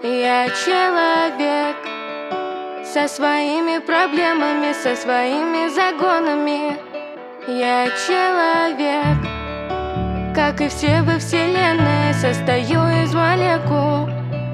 Я человек со своими проблемами, со своими загонами. Я человек, как и все во вселенной, состою из молекул.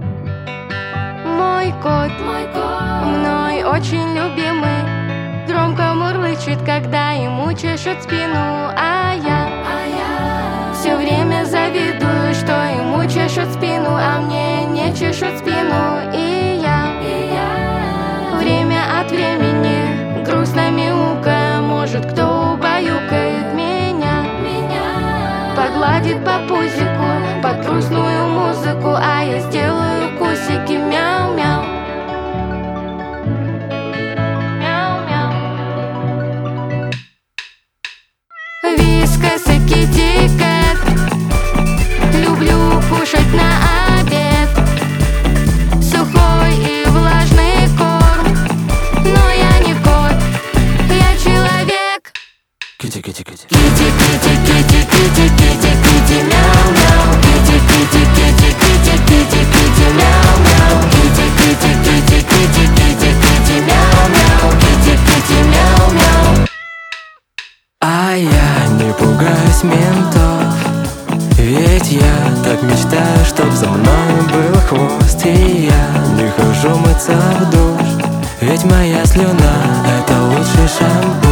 Мой кот, мной очень любимый, громко мурлычет, когда ему чешут спину. А я все время завидую, что ему чешут спину, а мне не чешут спину. И я время от времени грустно мяукая, может, кто убаюкает меня, погладит по пузику под грустную музыку, а я сделаю кусики мяу-мяу. Вискас и китикет люблю кушать на обед. Сухой и влажный корм, но я не кот, я человек. Кити-кити-кити. Кити-кити-кити-кити-кити-кити мяу-мяу. Кити-кити-кити-кити-кити-кити мяу-мяу. Кити-кити-кити-кити-кити-кити мяу-мяу. Кити-кити мяу-мяу. А я не пугаюсь ментов, ведь я так мечтаю, чтоб за мной был хвост. И я не хожу мыться в душ, ведь моя слюна — это лучший шампунь.